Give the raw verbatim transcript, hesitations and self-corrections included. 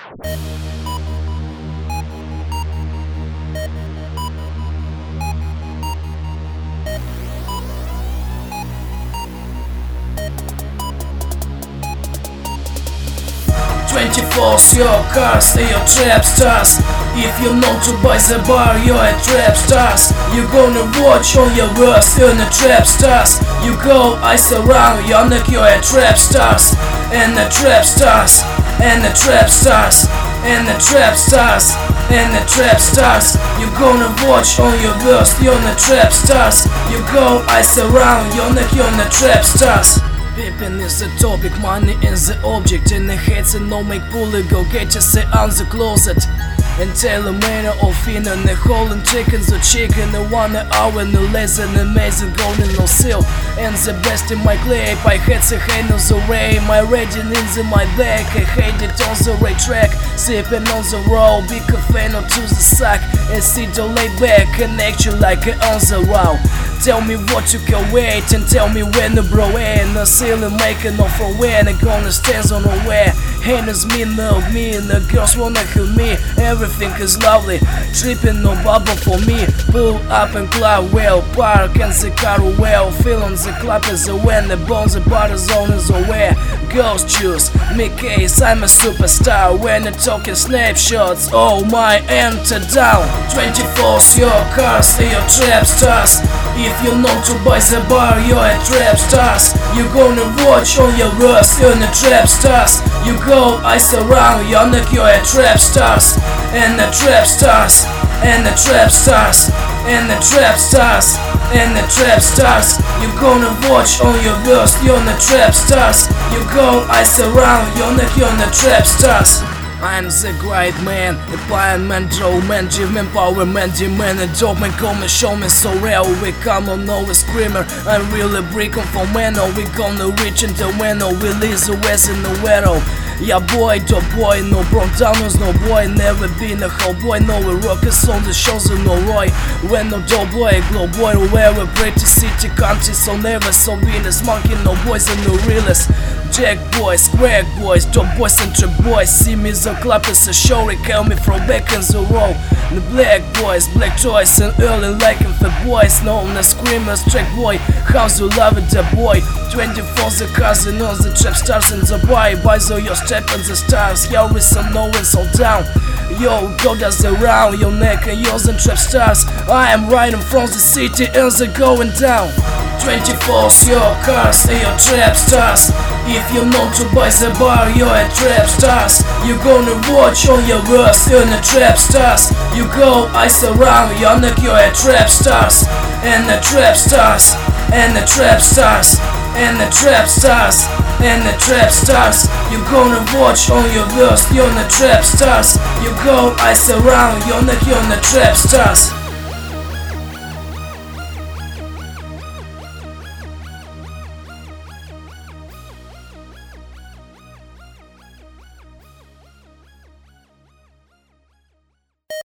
twenty-four's your cars, they your trap stars. If you're known to buy the bar, you're a trap stars. You gonna watch all your worst, you're a trap stars. You go ice around, you're like you're a trap stars. And the trap stars, and the trap stars, and the trap stars, and the trap stars. You gonna watch all your worst, you're the trap stars. You go ice around, you're like you're the trap stars. Pimping is the topic, money is the object. In the heads and no make pull it, go get yourself out the closet. And tell a man of in and the whole and chickens or chicken the one hour and the less and amazing golden no seal. And the best in my clip, I had the handles array. My reading in my back, I hate it on the right track. Sipping on the road, big cafe no to the sack. And sit to lay back and act you like an on the row. Tell me what you can wait and tell me when the bro and the ceiling making off for when it gonna stand on nowhere. Haters me love me and the girls wanna kill me. Everything is lovely, tripping no bubble for me. Pull up and club well, park and the car well. Feeling the clap is the when the bones the butter zone is aware. Girls choose me case, I'm a superstar. When you're talking snapshots, oh my enter down. twenty-four's your cars, they your trap stars. If you're known to buy the bar, you're a trap stars. You gonna watch all your worst, you're the trap stars. You go ice around, you're like you're a trap stars. And the trap stars, and the trap stars, and the trap stars, and the trap stars. You gonna watch all your worst, you're the trap stars. You go ice around, you're like you're the trap stars. I'm the great man, the blind man, Joe man, G-man, power man, D-man, and dope man, come and show me so real. We come on, no screamer, I'm really breaking for man. Oh, we gonna reach into when oh, we leave the west in the weather. Yeah boy, dope boy, no Brontanos, no boy, never been a whole boy, no we rockers on the shows and no Roy. When no dope boy, glow boy, where we pretty city country, so never so Venus, monkey, no boys and no realest. Jack boys, crack boys, dope boys and trap boys, see me the club is a show, they call me from back in the row. The black boys, black choice and early liking for boys, known as screamers, track boy, how's you love it, the boy. twenty-four's the cousin on the trap stars in the boy, buy so your step and the stars, yo with some no and so down. Yo, go does around your neck and yours and trap stars. I am riding from the city and the going down. twenty-four's your cars, they your trap stars. If you're known to buy the bar, you're a trap stars. You gonna watch all your worst, you're the trap stars. You go ice around, you're like you're a trap stars. And the trap stars, and the trap stars, and the trap stars, and the trap stars. You gonna watch all your worst, you're the trap stars. You go ice around, you're like you're the trap stars.